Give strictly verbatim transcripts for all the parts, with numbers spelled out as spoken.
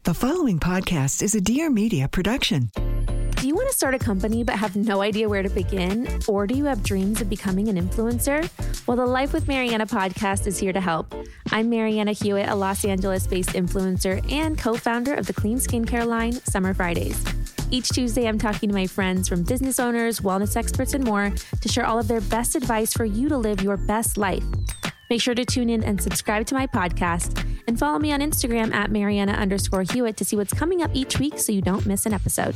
The following podcast is a Dear Media production. Do you want to start a company but have no idea where to begin? Or do you have dreams of becoming an influencer? Well, the Life with Marianna podcast is here to help. I'm Marianna Hewitt, a Los Angeles-based influencer and co-founder of the clean skincare line, Summer Fridays. Each Tuesday, I'm talking to my friends from business owners, wellness experts, and more to share all of their best advice for you to live your best life. Make sure to tune in and subscribe to my podcast and follow me on Instagram at Marianna underscore Hewitt to see what's coming up each week so you don't miss an episode.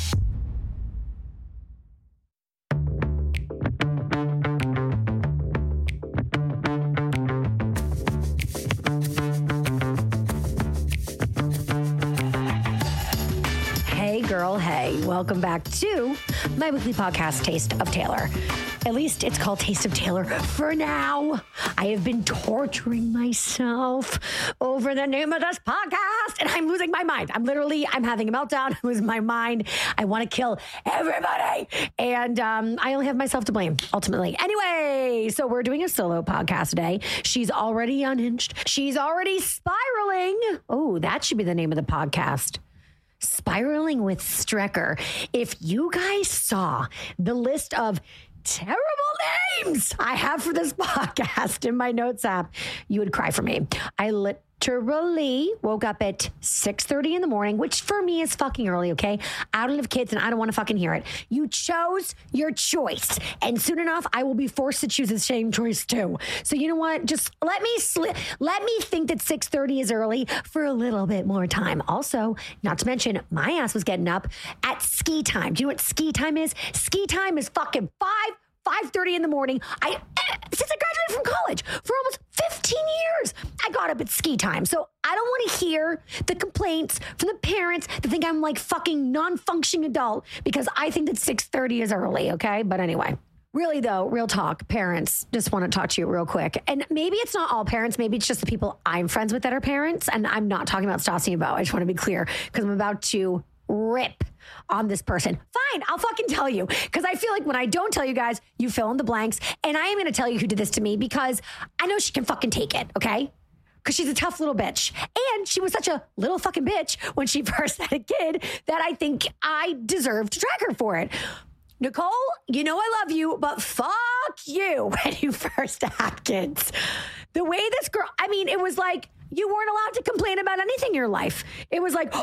Hey girl, hey, welcome back to my weekly podcast, Taste of Taylor. At least it's called Taste of Taylor for now. I have been torturing myself over the name of this podcast and I'm losing my mind. I'm literally, I'm having a meltdown. I'm losing my mind. I want to kill everybody. And um, I only have myself to blame, ultimately. Anyway, so we're doing a solo podcast today. She's already unhinged. She's already spiraling. Oh, that should be the name of the podcast. Spiraling with Strecker. If you guys saw the list of terrible names I have for this podcast in my notes app, you would cry for me. I literally woke up at six thirty in the morning, which for me is fucking early, okay? I don't have kids and I don't want to fucking hear it. You chose your choice. And soon enough, I will be forced to choose the same choice too. So you know what? Just let me sli- let me think that six thirty is early for a little bit more time. Also, not to mention, my ass was getting up at ski time. Do you know what ski time is? Ski time is fucking five five thirty in the morning. I since I graduated from college for almost fifteen years, I got up at ski time. So I don't want to hear the complaints from the parents that think I'm like fucking non-functioning adult because I think that six thirty is early, okay? But anyway. Really though, real talk, parents, just want to talk to you real quick. And maybe it's not all parents. Maybe it's just the people I'm friends with that are parents. And I'm not talking about Stassi and Bo. I just want to be clear because I'm about to rip on this person. Fine, I'll fucking tell you. Because I feel like when I don't tell you guys, you fill in the blanks. And I am going to tell you who did this to me because I know she can fucking take it, okay? Because she's a tough little bitch. And she was such a little fucking bitch when she first had a kid that I think I deserve to drag her for it. Nicole, you know I love you, but fuck you when you first had kids. The way this girl, I mean, it was like you weren't allowed to complain about anything in your life. It was like,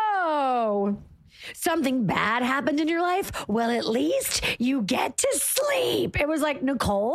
oh, something bad happened in your life? Well, at least you get to sleep. It was like, Nicole,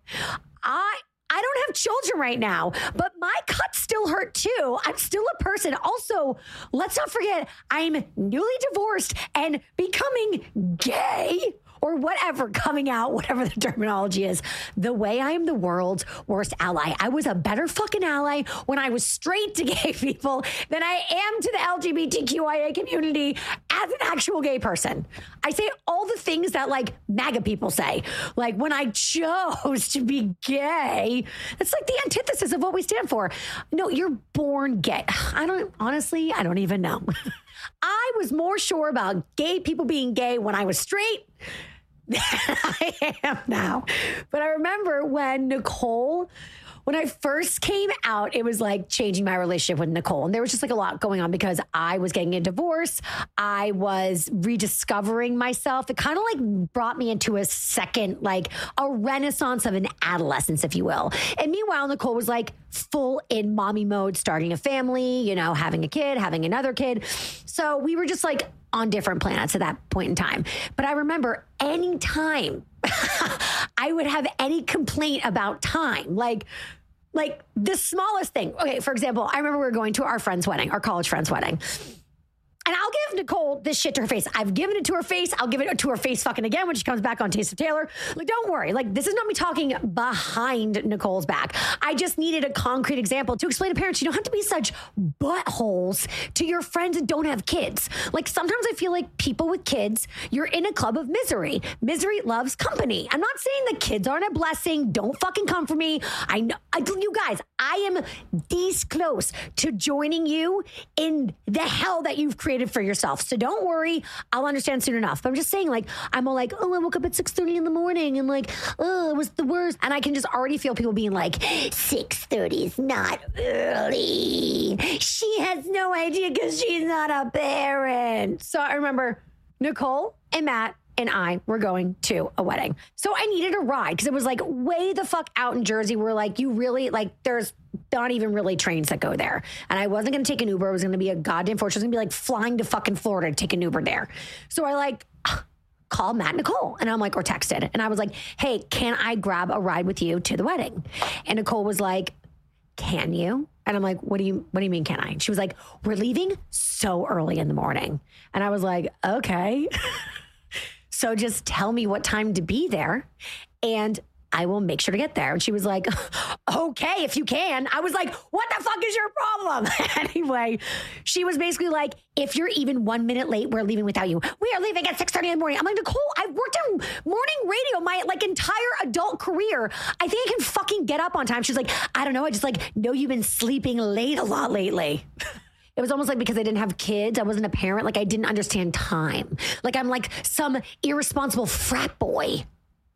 I... I don't have children right now, but my cuts still hurt too. I'm still a person. Also, let's not forget, I'm newly divorced and becoming gay or whatever, coming out, whatever the terminology is. The way I am the world's worst ally. I was a better fucking ally when I was straight to gay people than I am to the L G B T Q I A community as an actual gay person. I say all the things that like MAGA people say. Like when I chose to be gay, it's like the antithesis of what we stand for. No, you're born gay. I don't, honestly, I don't even know. I was more sure about gay people being gay when I was straight than I am now. But I remember when Nicole, when I first came out, it was like changing my relationship with Nicole. And there was just like a lot going on because I was getting a divorce. I was rediscovering myself. It kind of like brought me into a second, like a renaissance of an adolescence, if you will. And meanwhile, Nicole was like full in mommy mode, starting a family, you know, having a kid, having another kid. So we were just like on different planets at that point in time. But I remember anytime I would have any complaint about time, like, like the smallest thing. Okay, for example, I remember we were going to our friend's wedding, our college friend's wedding. And I'll give Nicole this shit to her face. I've given it to her face. I'll give it to her face fucking again when she comes back on Taste of Taylor. Like, don't worry. Like, this is not me talking behind Nicole's back. I just needed a concrete example to explain to parents, you don't have to be such buttholes to your friends that don't have kids. Like, sometimes I feel like people with kids, you're in a club of misery. Misery loves company. I'm not saying the kids aren't a blessing. Don't fucking come for me. I know, I, you guys, I am this close to joining you in the hell that you've created frustrated for yourself. So don't worry. I'll understand soon enough. But I'm just saying, like, I'm all like, oh, I woke up at six thirty in the morning and like, oh, it was the worst. And I can just already feel people being like, six thirty is not early. She has no idea because she's not a parent. So I remember Nicole and Matt and I were going to a wedding. So I needed a ride because it was like way the fuck out in Jersey. We're like, you really, like, there's not even really trains that go there. And I wasn't going to take an Uber. It was going to be a goddamn fortune. It was going to be like flying to fucking Florida to take an Uber there. So I like called Matt and Nicole and I'm like, or texted. And I was like, hey, can I grab a ride with you to the wedding? And Nicole was like, can you? And I'm like, what do you, what do you mean, can I? And she was like, we're leaving so early in the morning. And I was like, okay. So just tell me what time to be there and I will make sure to get there. And she was like, okay, if you can. I was like, what the fuck is your problem? Anyway, she was basically like, if you're even one minute late, we're leaving without you. We are leaving at six thirty in the morning. I'm like, Nicole, I've worked in morning radio my like entire adult career. I think I can fucking get up on time. She's like, I don't know. I just like know you've been sleeping late a lot lately. It was almost like because I didn't have kids, I wasn't a parent, like I didn't understand time. Like I'm like some irresponsible frat boy,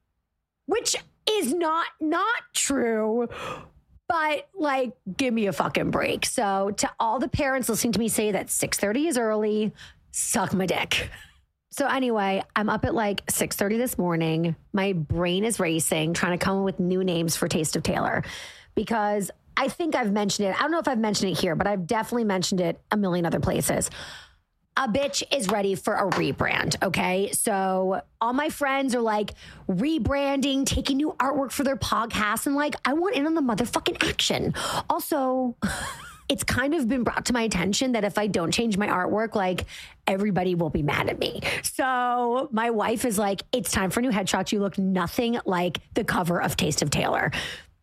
which is not not true, but like give me a fucking break. So to all the parents listening to me say that six thirty is early, suck my dick. So anyway, I'm up at like six thirty this morning. My brain is racing, trying to come up with new names for Taste of Taylor because I think I've mentioned it. I don't know if I've mentioned it here, but I've definitely mentioned it a million other places. A bitch is ready for a rebrand, okay? So all my friends are like rebranding, taking new artwork for their podcast, and like, I want in on the motherfucking action. Also, it's kind of been brought to my attention that if I don't change my artwork, like everybody will be mad at me. So my wife is like, it's time for new headshots. You look nothing like the cover of Taste of Taylor.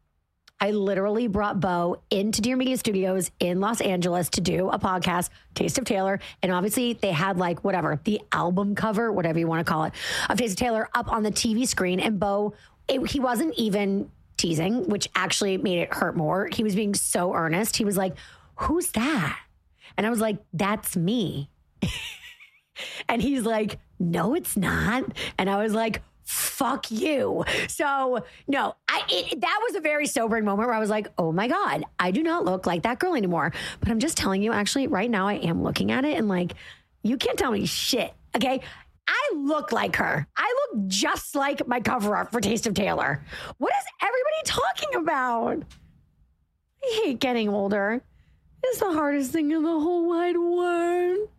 I literally brought Bo into Dear Media Studios in Los Angeles to do a podcast, Taste of Taylor. And obviously they had like whatever, the album cover, whatever you want to call it, of Taste of Taylor up on the T V screen. And Bo, it, he wasn't even teasing, which actually made it hurt more. He was being so earnest. He was like, who's that? And I was like, that's me. And he's like, no, it's not. And I was like, fuck you. So no, I, it, that was a very sobering moment where I was like, oh my God, I do not look like that girl anymore. But I'm just telling you, actually right now I am looking at it and like, you can't tell me shit. Okay. I look like her. I look just like my cover art for Taste of Taylor. What is everybody talking about? I hate getting older. It's the hardest thing in the whole wide world.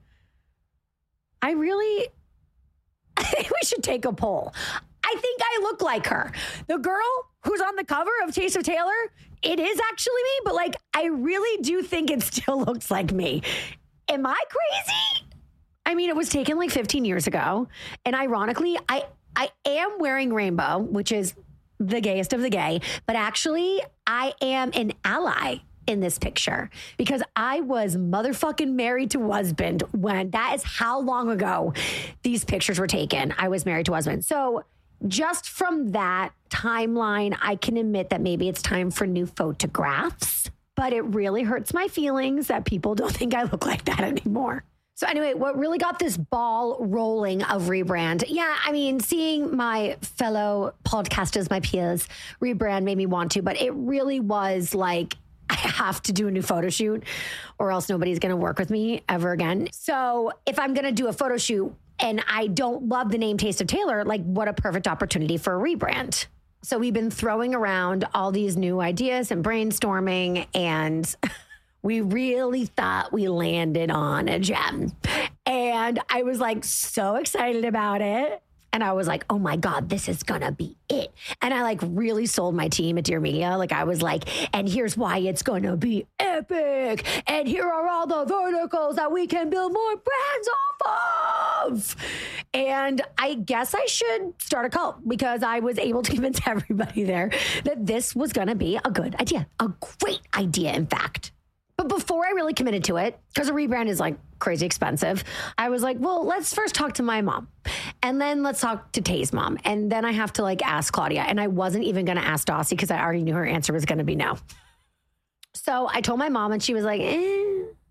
I really, I think we should take a poll. I think I look like her. The girl who's on the cover of Taste of Taylor, it is actually me, but like, I really do think it still looks like me. Am I crazy? I mean, it was taken like fifteen years ago. And ironically, I, I am wearing rainbow, which is the gayest of the gay, but actually I am an ally in this picture because I was motherfucking married to husband when that is how long ago these pictures were taken. I was married to husband. So just from that timeline, I can admit that maybe it's time for new photographs, but it really hurts my feelings that people don't think I look like that anymore. So anyway, what really got this ball rolling of rebrand? Yeah, I mean, seeing my fellow podcasters, my peers, rebrand made me want to, but it really was like, I have to do a new photo shoot or else nobody's going to work with me ever again. So if I'm going to do a photo shoot and I don't love the name Taste of Taylor, like what a perfect opportunity for a rebrand. So we've been throwing around all these new ideas and brainstorming, and we really thought we landed on a gem. And I was like so excited about it. And I was like, oh my God, this is gonna be it. And I like really sold my team at Dear Media. Like I was like, and here's why it's gonna be epic. And here are all the verticals that we can build more brands off of. And I guess I should start a cult because I was able to convince everybody there that this was gonna be a good idea. A great idea, in fact. But before I really committed to it, because a rebrand is like crazy expensive, I was like, well, let's first talk to my mom. And then let's talk to Tay's mom. And then I have to like ask Claudia. And I wasn't even going to ask Dossie because I already knew her answer was going to be no. So I told my mom and she was like, eh.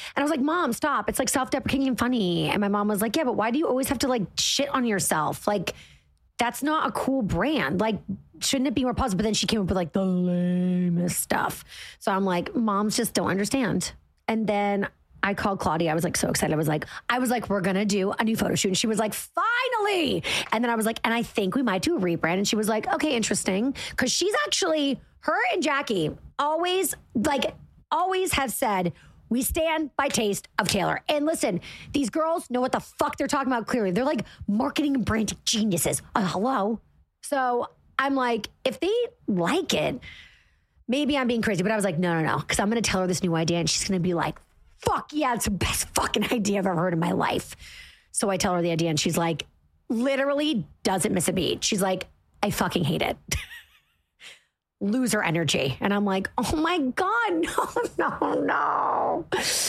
And I was like, Mom, stop. It's like self-deprecating and funny. And my mom was like, yeah, but why do you always have to like shit on yourself? Like, that's not a cool brand. Like, shouldn't it be more positive? But then she came up with like the lamest stuff. So I'm like, moms just don't understand. And then I called Claudia. I was like so excited. I was like, I was like, we're going to do a new photo shoot. And she was like, finally. And then I was like, and I think we might do a rebrand. And she was like, okay, interesting. Cause she's actually, her and Jackie always like, always have said, we stand by Taste of Taylor. And listen, these girls know what the fuck they're talking about clearly. They're like marketing and branding geniuses. Uh, hello. So I'm like, if they like it, maybe I'm being crazy. But I was like, no, no, no. Because I'm going to tell her this new idea. And she's going to be like, fuck yeah, it's the best fucking idea I've ever heard in my life. So I tell her the idea. And she's like, literally doesn't miss a beat. She's like, I fucking hate it. Loser energy. And I'm like, oh my God, no, no, no.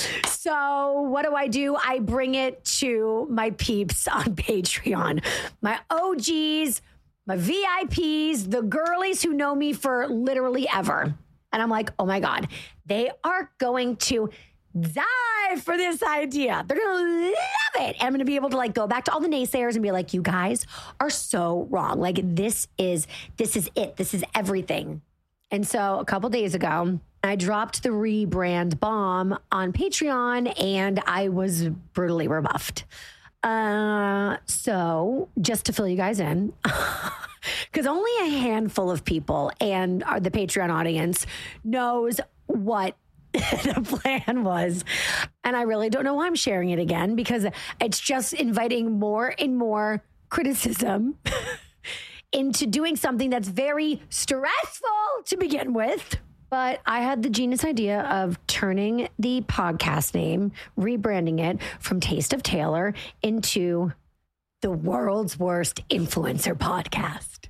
So what do I do? I bring it to my peeps on Patreon, my O Gs, my V I Ps, the girlies who know me for literally ever. And I'm like, oh my God, they are going to die for this idea. They're going to love it. And I'm going to be able to like go back to all the naysayers and be like, you guys are so wrong. Like this is, this is it. This is everything. And so a couple days ago, I dropped the rebrand bomb on Patreon and I was brutally rebuffed. Uh, so just to fill you guys in, because only a handful of people and our, the Patreon audience knows what the plan was. And I really don't know why I'm sharing it again, because it's just inviting more and more criticism into doing something that's very stressful to begin with. But I had the genius idea of turning the podcast name, rebranding it from Taste of Taylor into the world's worst influencer podcast.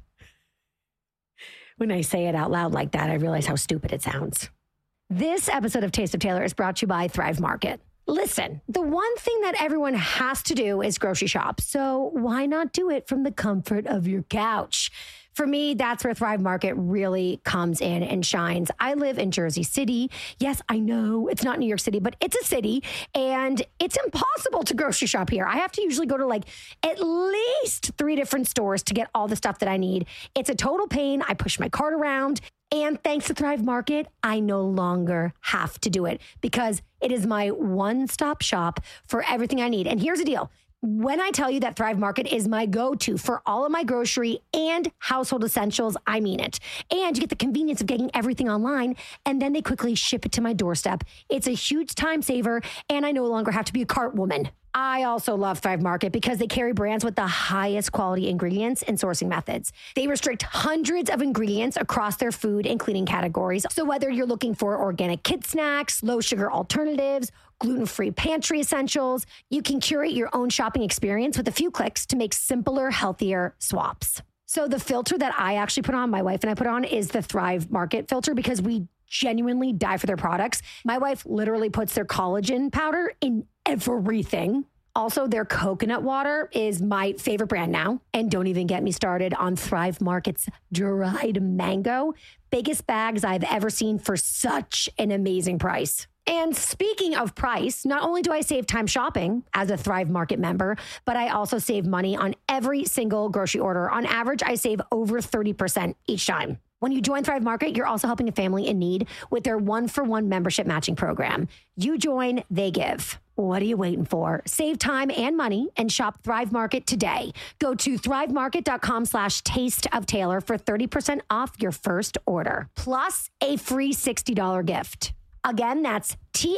When I say it out loud like that, I realize how stupid it sounds. This episode of Taste of Taylor is brought to you by Thrive Market. Listen, the one thing that everyone has to do is grocery shop. So why not do it from the comfort of your couch? For me, that's where Thrive Market really comes in and shines. I live in Jersey City. Yes, I know it's not New York City, but it's a city and it's impossible to grocery shop here. I have to usually go to like at least three different stores to get all the stuff that I need. It's a total pain. I push my cart around. And thanks to Thrive Market, I no longer have to do it because it is my one-stop shop for everything I need. And here's the deal. When I tell you that Thrive Market is my go-to for all of my grocery and household essentials, I mean it. And you get the convenience of getting everything online, and then they quickly ship it to my doorstep. It's a huge time saver, and I no longer have to be a cart woman. I also love Thrive Market because they carry brands with the highest quality ingredients and sourcing methods. They restrict hundreds of ingredients across their food and cleaning categories. So whether you're looking for organic kid snacks, low sugar alternatives, gluten-free pantry essentials, you can curate your own shopping experience with a few clicks to make simpler, healthier swaps. So the filter that I actually put on, my wife and I put on, is the Thrive Market filter because we genuinely die for their products. My wife literally puts their collagen powder in everything. Also, their coconut water is my favorite brand now. And don't even get me started on Thrive Market's dried mango. Biggest bags I've ever seen for such an amazing price. And speaking of price, not only do I save time shopping as a Thrive Market member, but I also save money on every single grocery order. On average, I save over thirty percent each time. When you join Thrive Market, you're also helping a family in need with their one-for-one membership matching program. You join, they give. What are you waiting for? Save time and money and shop Thrive Market today. Go to thrivemarket.com slash taste of Taylor for thirty percent off your first order, plus a free sixty dollars gift. Again, that's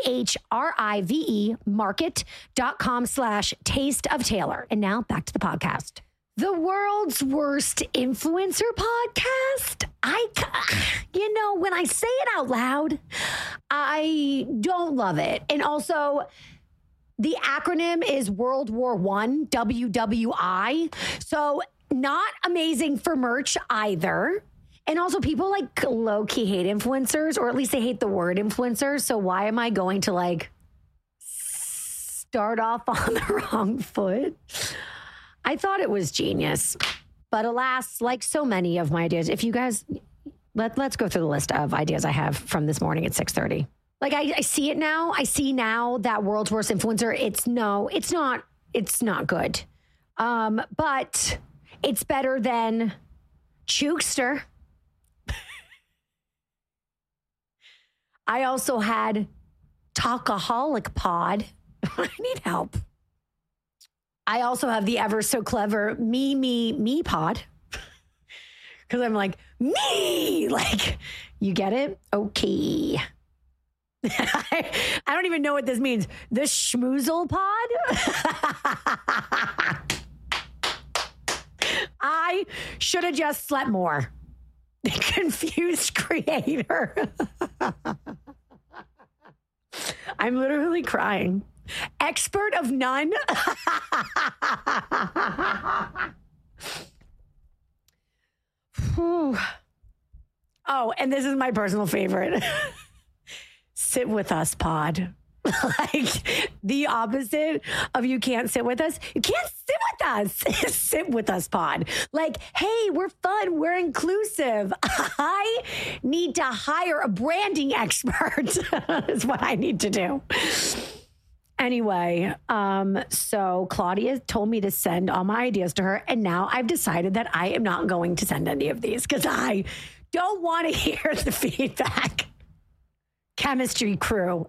T-H-R-I-V-E market.com slash taste of Taylor. And now back to the podcast. The world's worst influencer podcast. I, you know, when I say it out loud, I don't love it. And also, the acronym is World War One, W W I. So not amazing for merch either. And also people like low-key hate influencers, or at least they hate the word influencers. So why am I going to like start off on the wrong foot? I thought it was genius. But alas, like so many of my ideas, if you guys, let, let's go through the list of ideas I have from this morning at six thirty. Like I, I see it now. I see now that World's Worst Influencer. It's no, it's not, it's not good. Um, but it's better than Chukester. I also had Talkaholic Pod. I need help. I also have the ever so clever Me, Me, Me Pod. Because I'm like, me! Like, you get it? Okay. I, I don't even know what this means. The Schmoozle Pod? I should have just slept more. Confused creator. I'm literally crying. Expert of none. Oh, and this is my personal favorite. Sit with us, pod. Like the opposite of you can't sit with us. You can't sit with us. Sit with us, pod. Like, hey, we're fun. We're inclusive. I need to hire a branding expert is what I need to do. Anyway, um, so Claudia told me to send all my ideas to her. And now I've decided that I am not going to send any of these because I don't want to hear the feedback. Chemistry crew.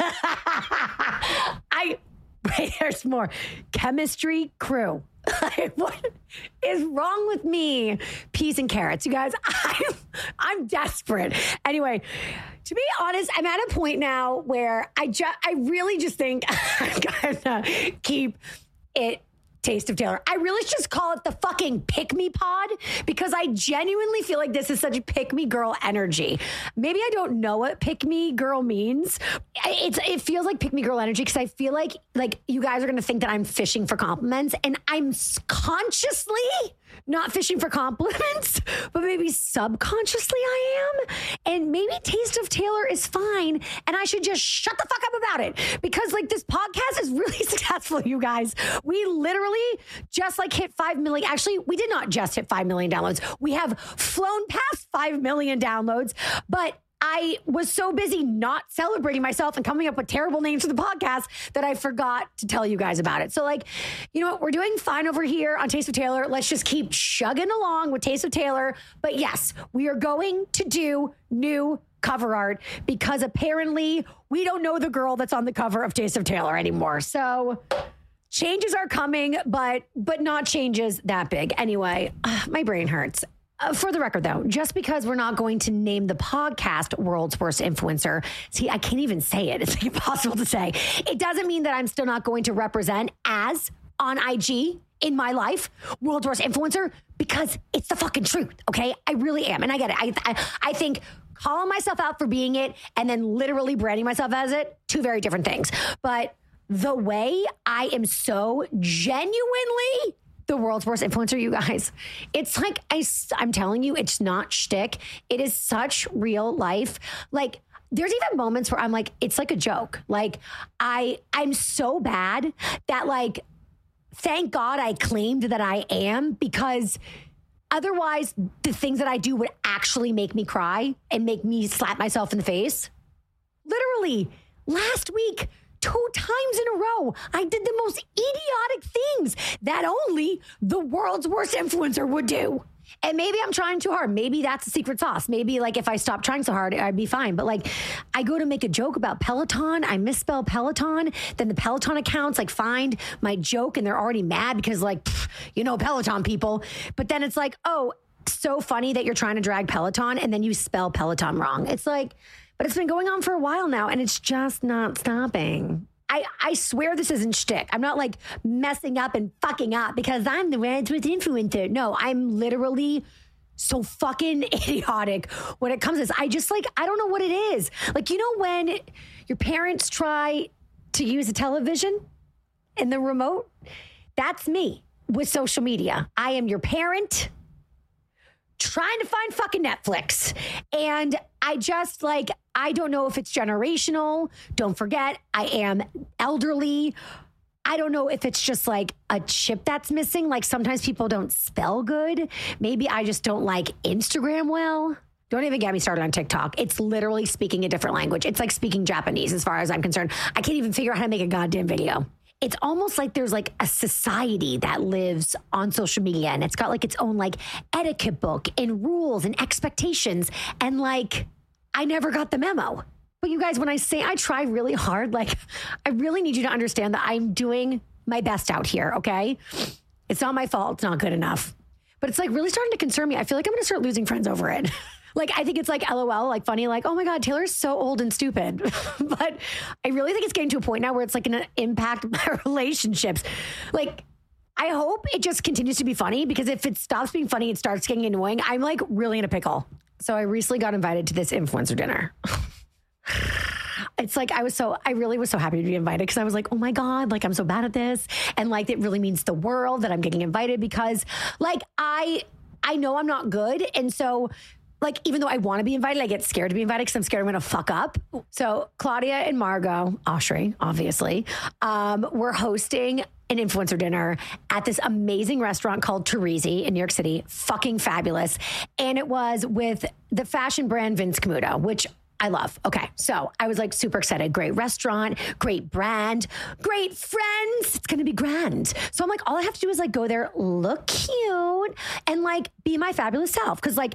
I wait, there's more. Chemistry crew. What is wrong with me? Peas and carrots. You guys, I'm, I'm desperate. Anyway, to be honest, I'm at a point now where I just, I really just think I'm gonna keep it Taste of Taylor. I really should just call it the fucking pick me pod because I genuinely feel like this is such pick me girl energy. Maybe I don't know what pick me girl means. It's it feels like pick me girl energy because I feel like like you guys are going to think that I'm fishing for compliments and I'm consciously not fishing for compliments, but maybe subconsciously I am. And maybe Taste of Taylor is fine and I should just shut the fuck up about it because like this podcast is really successful, you guys. We literally just like hit five million. Actually, we did not just hit five million downloads. We have flown past five million downloads, but I was so busy not celebrating myself and coming up with terrible names for the podcast that I forgot to tell you guys about it. So like, you know what? We're doing fine over here on Taste of Taylor. Let's just keep chugging along with Taste of Taylor. But yes, we are going to do new cover art because apparently we don't know the girl that's on the cover of Taste of Taylor anymore. So changes are coming, but but not changes that big. Anyway, uh, my brain hurts. Uh, for the record, though, just because we're not going to name the podcast World's Worst Influencer, see, I can't even say it. It's like impossible to say. It doesn't mean that I'm still not going to represent as on I G in my life, World's Worst Influencer, because it's the fucking truth, okay? I really am. And I get it. I, I, I think calling myself out for being it and then literally branding myself as it, two very different things. But the way I am so genuinely the world's worst influencer, you guys, it's like, I, I'm telling you, it's not shtick. It is such real life. Like, there's even moments where I'm like, it's like a joke. Like, I, I'm so bad that like, thank God I claimed that I am, because otherwise the things that I do would actually make me cry and make me slap myself in the face. Literally, last week, two times in a row, I did the most idiotic things that only the world's worst influencer would do. And maybe I'm trying too hard. Maybe that's the secret sauce. Maybe like if I stopped trying so hard, I'd be fine. But like I go to make a joke about Peloton. I misspell Peloton. Then the Peloton accounts like find my joke and they're already mad because like, pff, you know, Peloton people. But then it's like, oh, so funny that you're trying to drag Peloton and then you spell Peloton wrong. It's like, but it's been going on for a while now and it's just not stopping. I, I swear this isn't shtick. I'm not like messing up and fucking up because I'm the world's worst influencer. No, I'm literally so fucking idiotic when it comes to this. I just like, I don't know what it is. Like, you know, when your parents try to use a television and the remote, that's me with social media. I am your parent trying to find fucking Netflix. And I just like, I don't know if it's generational. Don't forget, I am elderly. I don't know if it's just like a chip that's missing. Like sometimes people don't spell good. Maybe I just don't like Instagram well. Don't even get me started on TikTok. It's literally speaking a different language. It's like speaking Japanese as far as I'm concerned. I can't even figure out how to make a goddamn video. It's almost like there's like a society that lives on social media and it's got like its own like etiquette book and rules and expectations. And like, I never got the memo. But you guys, when I say I try really hard, like I really need you to understand that I'm doing my best out here, okay? It's not my fault. It's not good enough. But it's like really starting to concern me. I feel like I'm going to start losing friends over it. Like, I think it's like LOL, like funny, like, oh my God, Taylor's so old and stupid. But I really think it's getting to a point now where it's like going to impact my relationships. Like, I hope it just continues to be funny, because if it stops being funny, it starts getting annoying. I'm like really in a pickle. So I recently got invited to this influencer dinner. It's like, I was so, I really was so happy to be invited, because I was like, oh my God, like I'm so bad at this. And like, it really means the world that I'm getting invited, because like, I, I know I'm not good. And so like, even though I want to be invited, I get scared to be invited because I'm scared I'm going to fuck up. So Claudia and Margot Oshry, obviously, um, we're hosting an influencer dinner at this amazing restaurant called Teresi in New York City. Fucking fabulous. And it was with the fashion brand Vince Camuto, which I love. Okay. So I was like super excited. Great restaurant, great brand, great friends. It's going to be grand. So I'm like, all I have to do is like go there, look cute, and like be my fabulous self. Cause like,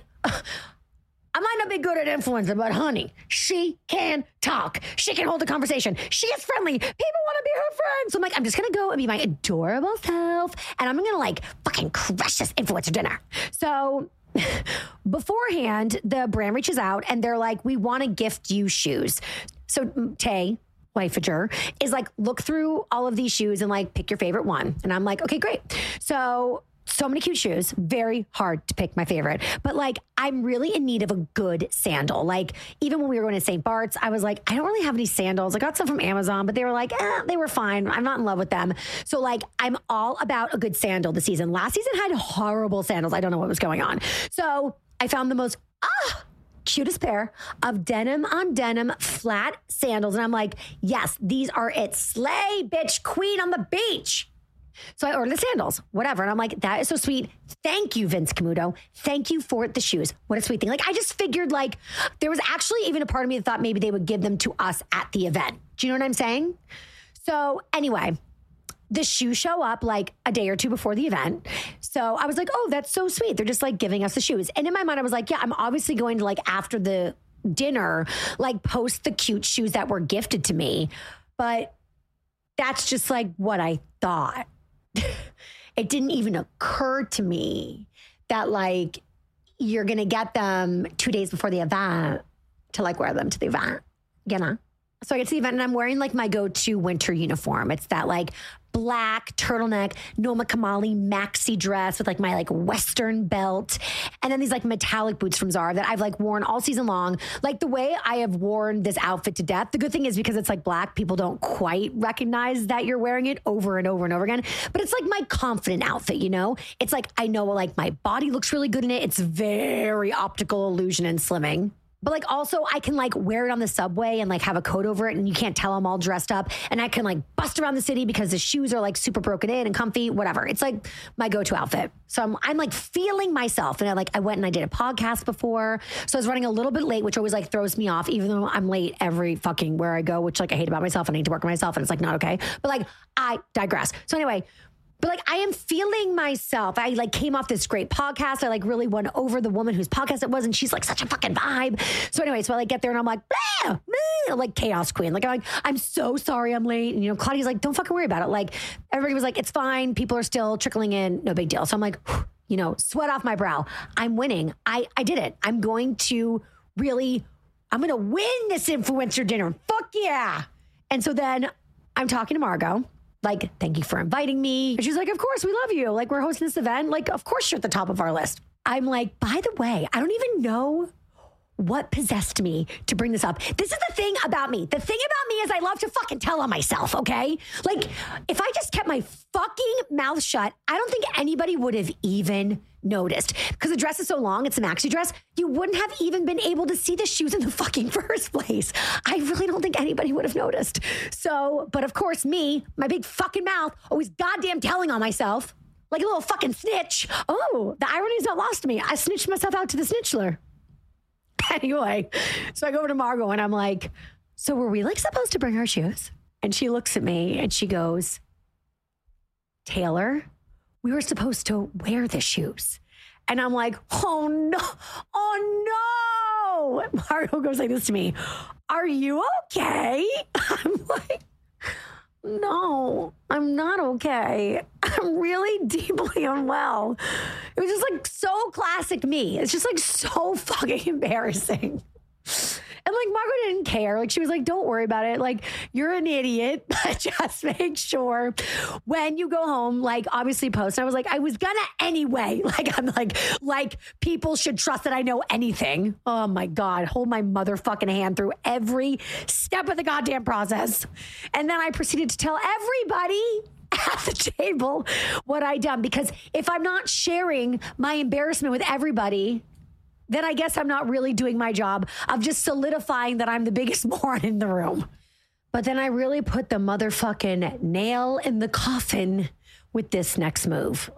I might not be good at influencer, but honey, she can talk. She can hold a conversation. She is friendly. People want to be her friend. So I'm like, I'm just going to go and be my adorable self. And I'm going to like fucking crush this influencer dinner. So beforehand, the brand reaches out and they're like, we want to gift you shoes. So Tay, Weifager, is like, look through all of these shoes and like pick your favorite one. And I'm like, okay, great. So So many cute shoes. Very hard to pick my favorite. But like, I'm really in need of a good sandal. Like, even when we were going to Saint Bart's, I was like, I don't really have any sandals. I got some from Amazon, but they were like, eh, they were fine. I'm not in love with them. So like, I'm all about a good sandal this season. Last season had horrible sandals. I don't know what was going on. So I found the most, ah, cutest pair of denim on denim flat sandals. And I'm like, yes, these are it. Slay, bitch, queen on the beach. So I ordered the sandals, whatever. And I'm like, that is so sweet. Thank you, Vince Camuto. Thank you for the shoes. What a sweet thing. Like, I just figured like there was actually even a part of me that thought maybe they would give them to us at the event. Do you know what I'm saying? So anyway, the shoes show up like a day or two before the event. So I was like, oh, that's so sweet. They're just like giving us the shoes. And in my mind, I was like, yeah, I'm obviously going to like after the dinner, like post the cute shoes that were gifted to me. But that's just like what I thought. It didn't even occur to me that like you're going to get them two days before the event to like wear them to the event, you know? So I get to the event and I'm wearing like my go-to winter uniform. It's that like black turtleneck, Noma Kamali maxi dress with like my like Western belt. And then these like metallic boots from Zara that I've like worn all season long. Like the way I have worn this outfit to death. The good thing is because it's like black, people don't quite recognize that you're wearing it over and over and over again. But it's like my confident outfit, you know? It's like, I know like my body looks really good in it. It's very optical illusion and slimming. But like also I can like wear it on the subway and like have a coat over it and you can't tell I'm all dressed up. And I can like bust around the city because the shoes are like super broken in and comfy, whatever. It's like my go-to outfit. So I'm, I'm like feeling myself. And I like, I went and I did a podcast before. So I was running a little bit late, which always like throws me off, even though I'm late every fucking where I go, which like I hate about myself and I need to work on myself and it's like not okay. But like I digress. So anyway, but like, I am feeling myself. I like came off this great podcast. I like really won over the woman whose podcast it was. And she's like such a fucking vibe. So anyway, so I like get there and I'm like, blah, blah, like chaos queen. Like I'm like, I'm so sorry I'm late. And you know, Claudia's like, don't fucking worry about it. Like everybody was like, it's fine. People are still trickling in. No big deal. So I'm like, you know, sweat off my brow. I'm winning. I, I did it. I'm going to really, I'm going to win this influencer dinner. Fuck yeah. And so then I'm talking to Margot. Like, thank you for inviting me. And she's like, of course, we love you. Like, we're hosting this event. Like, of course, you're at the top of our list. I'm like, by the way, I don't even know what possessed me to bring this up. This is the thing about me. The thing about me is I love to fucking tell on myself, okay? Like, if I just kept my fucking mouth shut, I don't think anybody would have even noticed. Because the dress is so long, it's a maxi dress, you wouldn't have even been able to see the shoes in the fucking first place. I really don't think anybody would have noticed. So, but of course, me, my big fucking mouth, always goddamn telling on myself, like a little fucking snitch. Oh, the irony is not lost to me. I snitched myself out to the snitchler. Anyway, so I go over to Margot and I'm like, so were we like supposed to bring our shoes? And she looks at me and she goes, Taylor, we were supposed to wear the shoes. And I'm like, oh no, oh no. Margot goes like this to me, are you okay? I'm like, no, I'm not okay. I'm really deeply unwell. It was just like so classic me. It's just like so fucking embarrassing. And like Margot didn't care. Like she was like, don't worry about it. Like you're an idiot, but just make sure when you go home, like obviously post. And I was like, I was gonna anyway. Like I'm like, like people should trust that I know anything. Oh my God, hold my motherfucking hand through every step of the goddamn process. And then I proceeded to tell everybody at the table what I'd done. Because if I'm not sharing my embarrassment with everybody, then I guess I'm not really doing my job of just solidifying that I'm the biggest moron in the room. But then I really put the motherfucking nail in the coffin with this next move.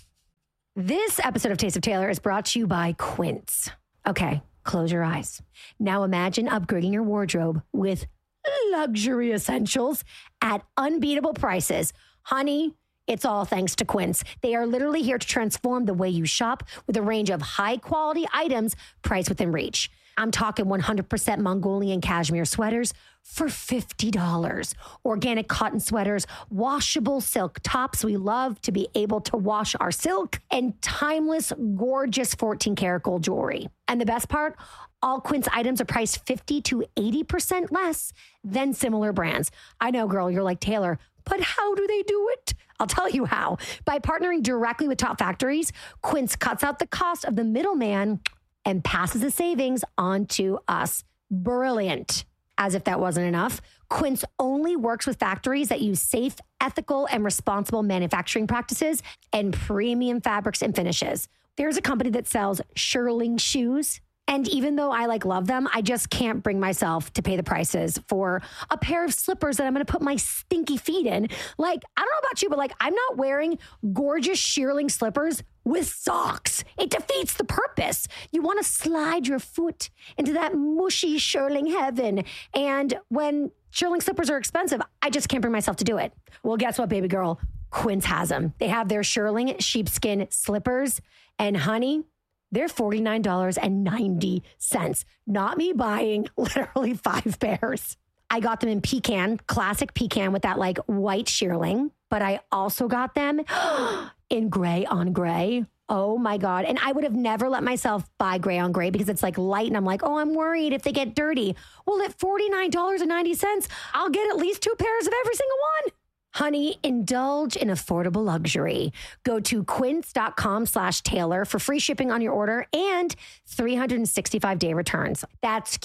This episode of Taste of Taylor is brought to you by Quince. Okay, close your eyes. Now imagine upgrading your wardrobe with luxury essentials at unbeatable prices. Honey, it's all thanks to Quince. They are literally here to transform the way you shop with a range of high quality items priced within reach. I'm talking one hundred percent Mongolian cashmere sweaters for fifty dollars. Organic cotton sweaters, washable silk tops. We love to be able to wash our silk, and timeless, gorgeous fourteen karat gold jewelry. And the best part, all Quince items are priced fifty to eighty percent less than similar brands. I know, girl, you're like, Taylor, but how do they do it? I'll tell you how. By partnering directly with top factories, Quince cuts out the cost of the middleman and passes the savings on to us. Brilliant. As if that wasn't enough, Quince only works with factories that use safe, ethical, and responsible manufacturing practices and premium fabrics and finishes. There's a company that sells Shearling shoes. And even though I like love them, I just can't bring myself to pay the prices for a pair of slippers that I'm going to put my stinky feet in. Like, I don't know about you, but like, I'm not wearing gorgeous shearling slippers with socks. It defeats the purpose. You want to slide your foot into that mushy shearling heaven. And when shearling slippers are expensive, I just can't bring myself to do it. Well, guess what, baby girl? Quince has them. They have their shearling sheepskin slippers. And honey, they're forty-nine dollars and ninety cents. Not me buying literally five pairs. I got them in pecan, classic pecan with that like white shearling, but I also got them in gray on gray. Oh my God. And I would have never let myself buy gray on gray because it's like light and I'm like, oh, I'm worried if they get dirty. Well, at forty-nine dollars and ninety cents, I'll get at least two pairs of every single one. Honey, indulge in affordable luxury. Go to quince.com slash Taylor for free shipping on your order and three hundred sixty-five day returns. That's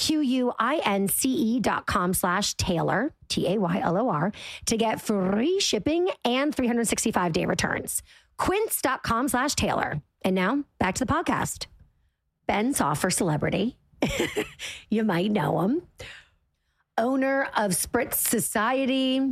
Q-U-I-N-C-E dot com slash Taylor, T A Y L O R, to get free shipping and three hundred sixty-five day returns. Quince.com slash Taylor. And now back to the podcast. Ben Soffer, celebrity. You might know him. Owner of Spritz Society.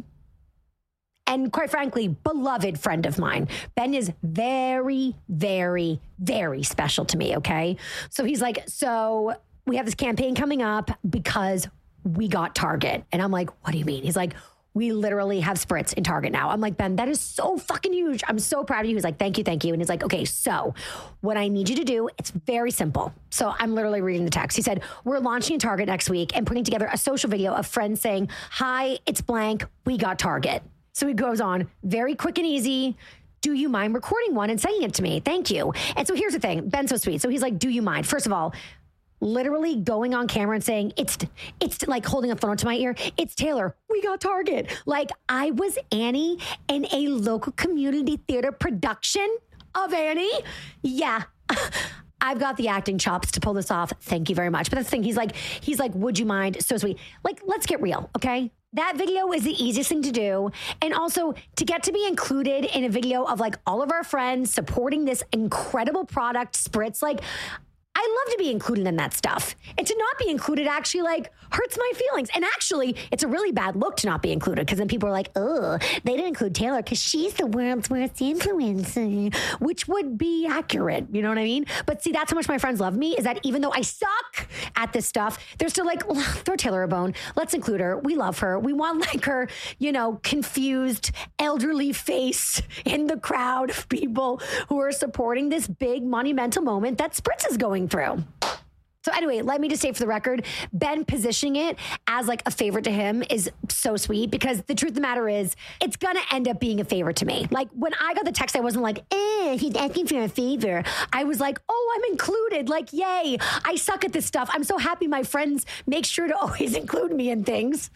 And quite frankly, beloved friend of mine. Ben is very, very, very special to me, okay? So he's like, so we have this campaign coming up because we got Target. And I'm like, what do you mean? He's like, we literally have Spritz in Target now. I'm like, Ben, that is so fucking huge. I'm so proud of you. He's like, thank you, thank you. And he's like, okay, so what I need you to do, it's very simple. So I'm literally reading the text. He said, we're launching in Target next week and putting together a social video of friends saying, hi, it's blank. We got Target. So he goes on, very quick and easy. Do you mind recording one and sending it to me? Thank you. And so here's the thing. Ben's so sweet. So he's like, do you mind? First of all, literally going on camera and saying, it's it's like holding a phone to my ear. It's Taylor. We got Target. Like I was Annie in a local community theater production of Annie. Yeah. I've got the acting chops to pull this off. Thank you very much. But that's the thing. He's like, he's like, would you mind? So sweet. Like, let's get real. Okay. That video is the easiest thing to do. And also to get to be included in a video of like all of our friends supporting this incredible product, Spritz. Like, I love to be included in that stuff. And to not be included actually like hurts my feelings. And actually, it's a really bad look to not be included because then people are like, oh, they didn't include Taylor because she's the world's worst influencer, which would be accurate. You know what I mean? But see, that's how much my friends love me is that even though I suck at this stuff, they're still like, throw Taylor a bone. Let's include her. We love her. We want like her, you know, confused elderly face in the crowd of people who are supporting this big monumental moment that Spritz is going through. So anyway, let me just say for the record, Ben positioning it as like a favor to him is so sweet because the truth of the matter is it's going to end up being a favor to me. Like when I got the text, I wasn't like, eh, he's asking for a favor. I was like, oh, I'm included. Like, yay, I suck at this stuff. I'm so happy my friends make sure to always include me in things.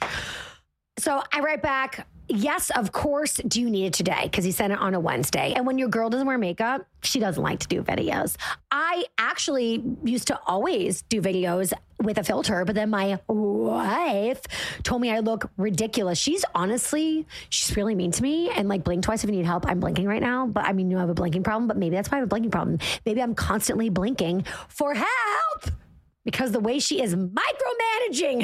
So I write back, yes, of course, do you need it today? Because he sent it on a Wednesday. And when your girl doesn't wear makeup, she doesn't like to do videos. I actually used to always do videos with a filter, but then my wife told me I look ridiculous. She's honestly, she's really mean to me and like blink twice if you need help. I'm blinking right now, but I mean, you have a blinking problem, but maybe that's why I have a blinking problem. Maybe I'm constantly blinking for help because the way she is micromanaging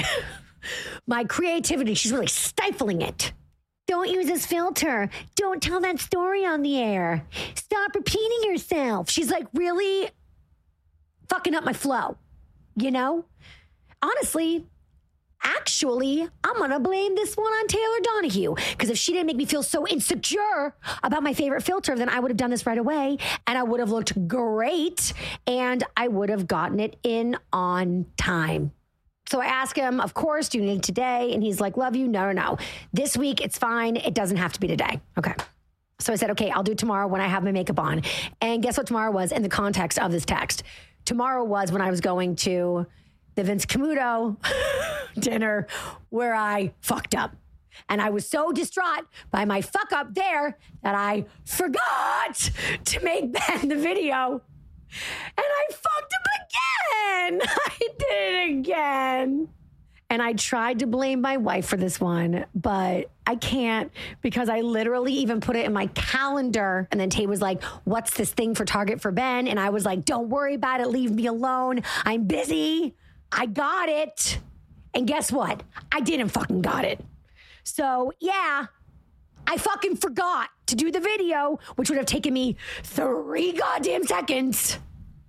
my creativity, she's really stifling it. Don't use this filter. Don't tell that story on the air. Stop repeating yourself. She's like really fucking up my flow, you know? Honestly, actually, I'm going to blame this one on Taylor Donahue because if she didn't make me feel so insecure about my favorite filter, then I would have done this right away and I would have looked great and I would have gotten it in on time. So I ask him, of course, do you need it today? And he's like, love you. No, no, no. This week, it's fine. It doesn't have to be today. Okay. So I said, okay, I'll do it tomorrow when I have my makeup on. And guess what tomorrow was in the context of this text? Tomorrow was when I was going to the Vince Camuto dinner where I fucked up. And I was so distraught by my fuck up there that I forgot to make Ben the video. And I fucked him again. I did it again. And I tried to blame my wife for this one, but I can't because I literally even put it in my calendar. And then Tay was like, what's this thing for Target for Ben? And I was like, don't worry about it. Leave me alone. I'm busy. I got it. And guess what? I didn't fucking got it. So yeah, I fucking forgot to do the video, which would have taken me three goddamn seconds.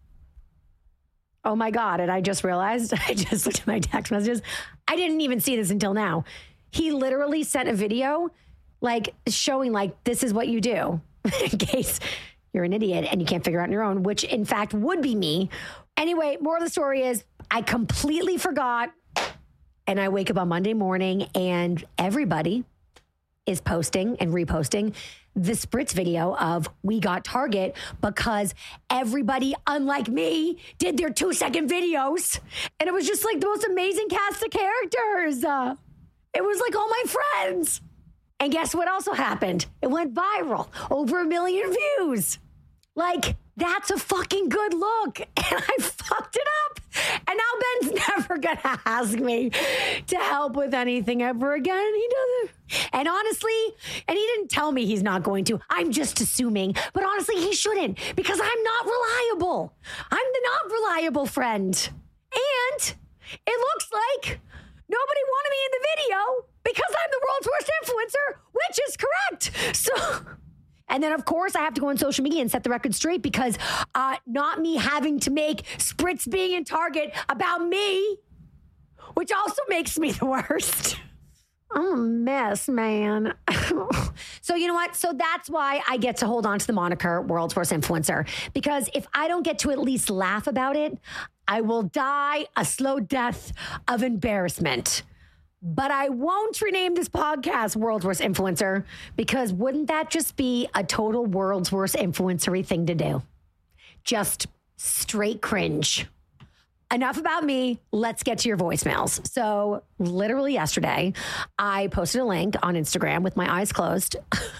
Oh my God. And I just realized, I just looked at my text messages. I didn't even see this until now. He literally sent a video like showing like, this is what you do in case you're an idiot and you can't figure out on your own, which in fact would be me. Anyway, more of the story is I completely forgot and I wake up on Monday morning and everybody is posting and reposting the Spritz video of we got Target because everybody, unlike me, did their two second videos. And it was just like the most amazing cast of characters. Uh, it was like all my friends. And guess what also happened? It went viral, over a million views. Like, that's a fucking good look. And I fucked it up. And now Ben's never going to ask me to help with anything ever again. He doesn't. And honestly, and he didn't tell me he's not going to. I'm just assuming. But honestly, he shouldn't because I'm not reliable. I'm the not reliable friend. And it looks like nobody wanted me in the video because I'm the world's worst influencer, which is correct. So... And then, of course, I have to go on social media and set the record straight because uh, not me having to make Spritz being in Target about me, which also makes me the worst. I'm a mess, man. So you know what? So that's why I get to hold on to the moniker world's worst influencer. Because if I don't get to at least laugh about it, I will die a slow death of embarrassment. But I won't rename this podcast World's Worst Influencer because wouldn't that just be a total world's worst influencery thing to do? Just straight cringe. Enough about me. Let's get to your voicemails. So literally yesterday, I posted a link on Instagram with my eyes closed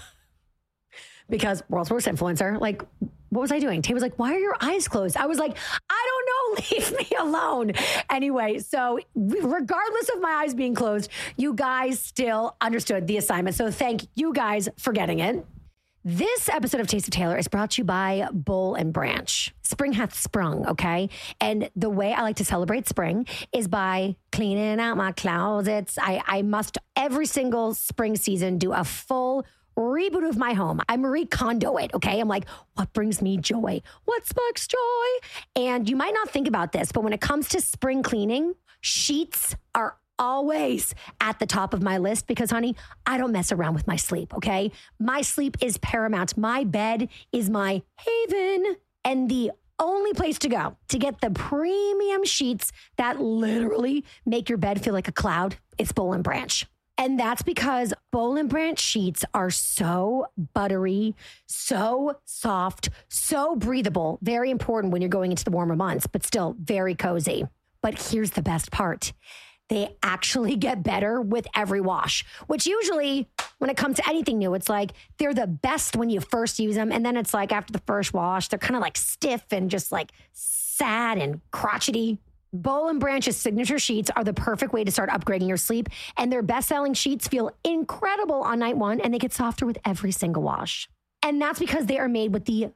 because world's worst influencer. Like, what was I doing? Tay was like, why are your eyes closed? I was like, I don't know. Leave me alone. Anyway, so regardless of my eyes being closed, you guys still understood the assignment. So thank you guys for getting it. This episode of Taste of Taylor is brought to you by Boll and Branch. Spring hath sprung, okay? And the way I like to celebrate spring is by cleaning out my closets. I, I must every single spring season do a full reboot of my home. I Marie Kondo it, okay? I'm like, what brings me joy? What sparks joy? And you might not think about this, but when it comes to spring cleaning, sheets are always at the top of my list because, honey, I don't mess around with my sleep, okay? My sleep is paramount. My bed is my haven. And the only place to go to get the premium sheets that literally make your bed feel like a cloud, it's Boll and Branch. And that's because Boll and Branch sheets are so buttery, so soft, so breathable. Very important when you're going into the warmer months, but still very cozy. But here's the best part. They actually get better with every wash, which usually when it comes to anything new, it's like they're the best when you first use them. And then it's like after the first wash, they're kind of like stiff and just like sad and crotchety. Boll and Branch's signature sheets are the perfect way to start upgrading your sleep. And their best-selling sheets feel incredible on night one, and they get softer with every single wash. And that's because they are made with the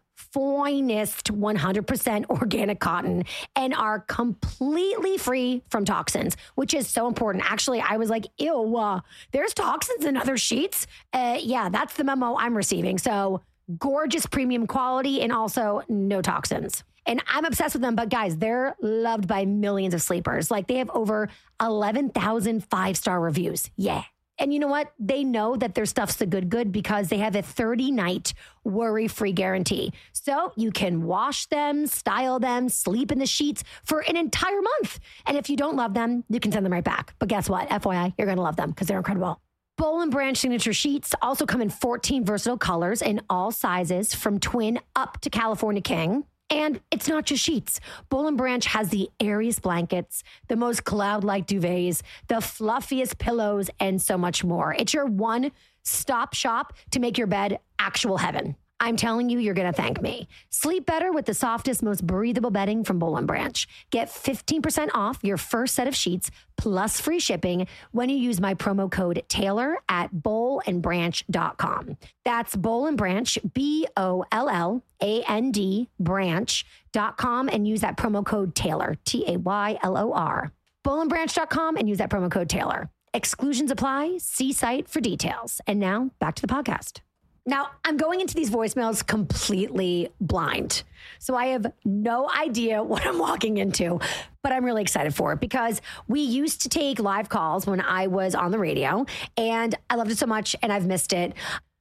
finest one hundred percent organic cotton and are completely free from toxins, which is so important. Actually, I was like, ew, uh, there's toxins in other sheets. Uh, yeah, that's the memo I'm receiving. So gorgeous premium quality and also no toxins. And I'm obsessed with them. But guys, they're loved by millions of sleepers. Like they have over eleven thousand five-star reviews. Yeah. And you know what? They know that their stuff's the good good because they have a thirty-night worry-free guarantee. So you can wash them, style them, sleep in the sheets for an entire month. And if you don't love them, you can send them right back. But guess what? F Y I, you're going to love them because they're incredible. Boll and Branch signature sheets also come in fourteen versatile colors in all sizes from twin up to California King. And it's not just sheets. Boll and Branch has the airiest blankets, the most cloud-like duvets, the fluffiest pillows, and so much more. It's your one-stop shop to make your bed actual heaven. I'm telling you, you're going to thank me. Sleep better with the softest, most breathable bedding from Boll and Branch. Get fifteen percent off your first set of sheets plus free shipping when you use my promo code Taylor at boll and branch dot com. That's Boll and Branch, B O L L A N D, branch dot com, and use that promo code Taylor, T A Y L O R. boll and branch dot com and use that promo code Taylor. Exclusions apply. See site for details. And now back to the podcast. Now, I'm going into these voicemails completely blind. So I have no idea what I'm walking into, but I'm really excited for it because we used to take live calls when I was on the radio, and I loved it so much, and I've missed it.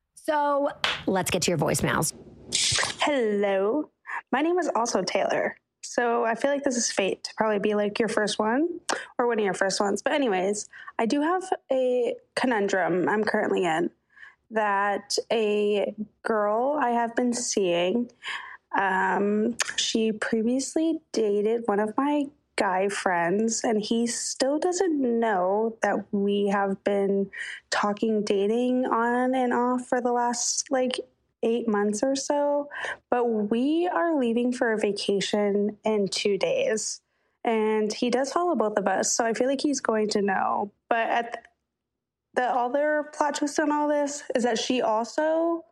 So let's get to your voicemails. Hello. My name is also Taylor. So I feel like this is fate to probably be like your first one or one of your first ones. But anyways, I do have a conundrum I'm currently in. That a girl I have been seeing, um, she previously dated one of my guy friends, and he still doesn't know that we have been talking dating on and off for the last like eight months or so. But we are leaving for a vacation in two days, and he does follow both of us, so I feel like he's going to know. But at th- The other plot twist on all this is that she also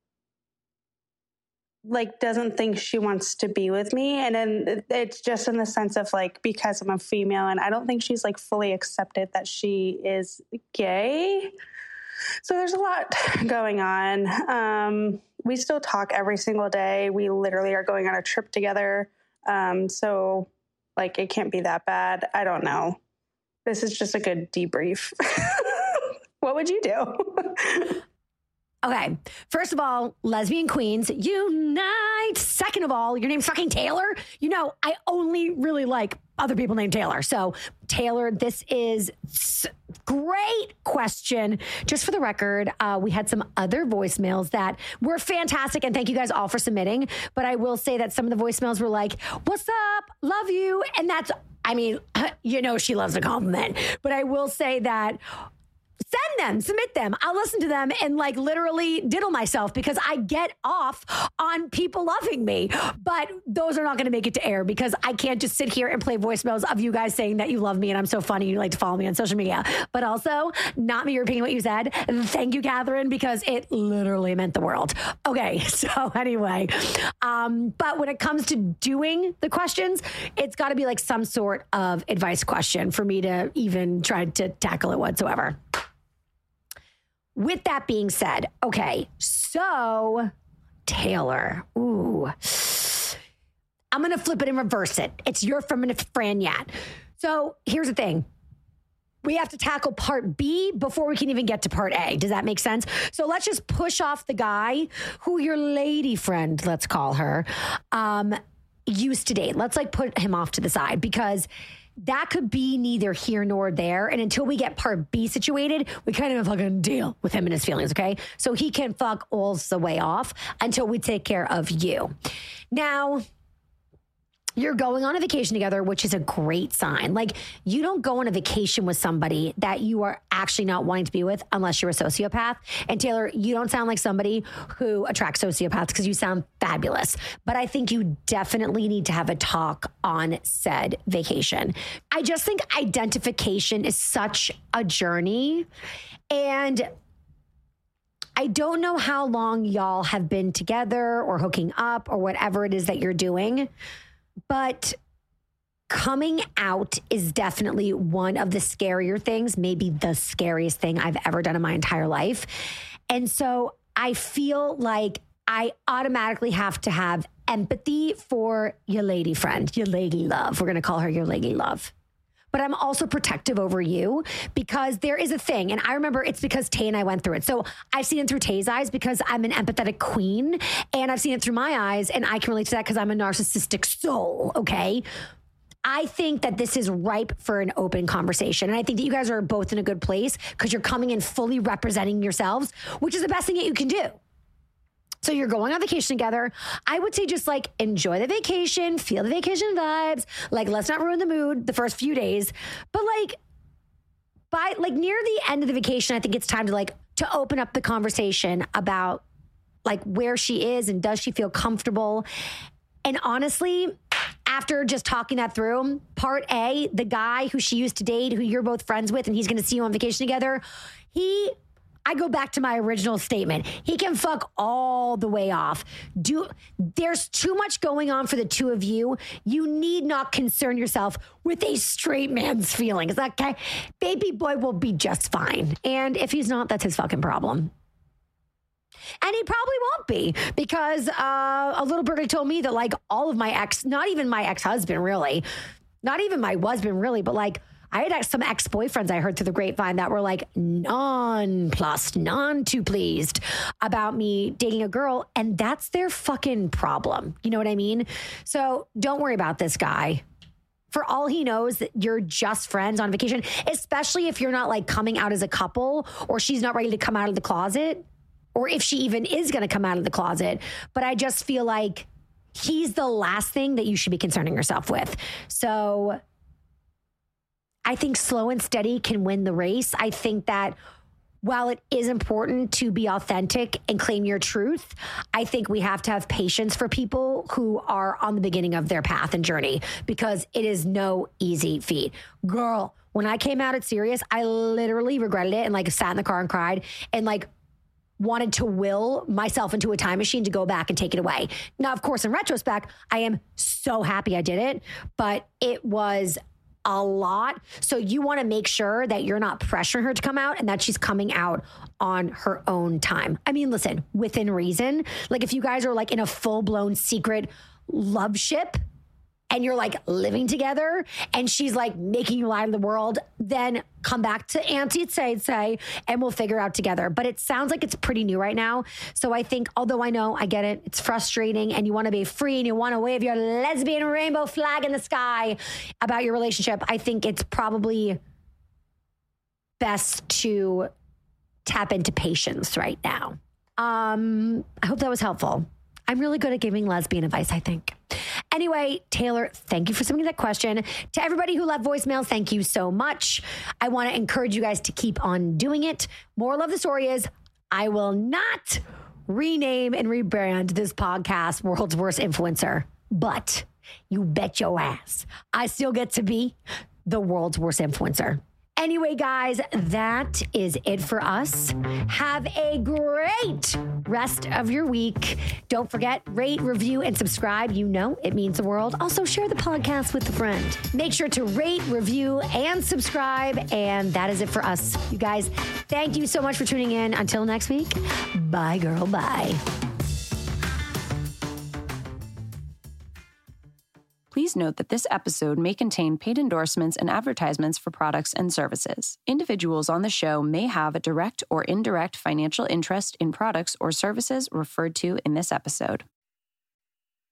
like doesn't think she wants to be with me. And then it's just in the sense of like, because I'm a female and I don't think she's like fully accepted that she is gay. So there's a lot going on. Um, we still talk every single day. We literally are going on a trip together. Um, so like, it can't be that bad. I don't know. This is just a good debrief. What would you do? Okay. First of all, lesbian queens, unite. Second of all, your name's fucking Taylor. You know, I only really like other people named Taylor. So, Taylor, this is s- great question. Just for the record, uh, we had some other voicemails that were fantastic. And thank you guys all for submitting. But I will say that some of the voicemails were like, what's up? Love you. And that's, I mean, you know, she loves a compliment. But I will say that Send them, submit them. I'll listen to them and like literally diddle myself because I get off on people loving me. But those are not going to make it to air because I can't just sit here and play voicemails of you guys saying that you love me and I'm so funny. You like to follow me on social media. But also, not me repeating what you said. Thank you, Catherine, because it literally meant the world. Okay, so anyway. Um, but when it comes to doing the questions, it's got to be like some sort of advice question for me to even try to tackle it whatsoever. With that being said, okay, so Taylor, ooh, I'm going to flip it and reverse it. It's your from a Fran Yat. So here's the thing. We have to tackle part B before we can even get to part A. Does that make sense? So let's just push off the guy who your lady friend, let's call her, um, used to date. Let's like put him off to the side because that could be neither here nor there. And until we get part B situated, we kind of fucking deal with him and his feelings, okay? So he can fuck all the way off until we take care of you. Now, you're going on a vacation together, which is a great sign. Like, you don't go on a vacation with somebody that you are actually not wanting to be with unless you're a sociopath. And Taylor, you don't sound like somebody who attracts sociopaths because you sound fabulous. But I think you definitely need to have a talk on said vacation. I just think identification is such a journey. And I don't know how long y'all have been together or hooking up or whatever it is that you're doing. But coming out is definitely one of the scarier things, maybe the scariest thing I've ever done in my entire life. And so I feel like I automatically have to have empathy for your lady friend, your lady love. We're going to call her your lady love. But I'm also protective over you because there is a thing. And I remember it's because Tay and I went through it. So I've seen it through Tay's eyes because I'm an empathetic queen. And I've seen it through my eyes. And I can relate to that because I'm a narcissistic soul. Okay. I think that this is ripe for an open conversation. And I think that you guys are both in a good place because you're coming in fully representing yourselves, which is the best thing that you can do. So you're going on vacation together. I would say just like enjoy the vacation, feel the vacation vibes. Like, let's not ruin the mood the first few days. But like by like near the end of the vacation, I think it's time to like to open up the conversation about like where she is and does she feel comfortable. And honestly, after just talking that through, part A, the guy who she used to date, who you're both friends with, and he's going to see you on vacation together, he... I go back to my original statement. He can fuck all the way off. Do there's too much going on for the two of you. You need not concern yourself with a straight man's feelings. Okay? Baby boy will be just fine. And if he's not, that's his fucking problem. And he probably won't be because uh, a little birdie told me that like all of my ex, not even my ex-husband really, not even my husband really, but like I had some ex-boyfriends I heard through the grapevine that were like nonplussed, none too pleased about me dating a girl. And that's their fucking problem. You know what I mean? So don't worry about this guy. For all he knows that you're just friends on vacation, especially if you're not like coming out as a couple or she's not ready to come out of the closet or if she even is going to come out of the closet. But I just feel like he's the last thing that you should be concerning yourself with. So I think slow and steady can win the race. I think that while it is important to be authentic and claim your truth, I think we have to have patience for people who are on the beginning of their path and journey because it is no easy feat. Girl, when I came out at Sirius, I literally regretted it and like sat in the car and cried and like wanted to will myself into a time machine to go back and take it away. Now, of course, in retrospect, I am so happy I did it, but it was a lot. So you want to make sure that you're not pressuring her to come out and that she's coming out on her own time. I mean, listen, within reason. Like if you guys are like in a full-blown secret love ship and you're like living together and she's like making you lie to the world, then come back to Auntie Tay Tay and we'll figure it out together. But it sounds like it's pretty new right now. So I think, although I know, I get it, it's frustrating and you want to be free and you want to wave your lesbian rainbow flag in the sky about your relationship, I think it's probably best to tap into patience right now. Um, I hope that was helpful. I'm really good at giving lesbian advice, I think. Anyway, Taylor, thank you for submitting that question. To everybody who left voicemails, thank you so much. I want to encourage you guys to keep on doing it. Moral of the story is I will not rename and rebrand this podcast World's Worst Influencer, but you bet your ass I still get to be the world's worst influencer. Anyway, guys, that is it for us. Have a great rest of your week. Don't forget, rate, review, and subscribe. You know it means the world. Also, share the podcast with a friend. Make sure to rate, review, and subscribe. And that is it for us. You guys, thank you so much for tuning in. Until next week, bye, girl, bye. Please note that this episode may contain paid endorsements and advertisements for products and services. Individuals on the show may have a direct or indirect financial interest in products or services referred to in this episode.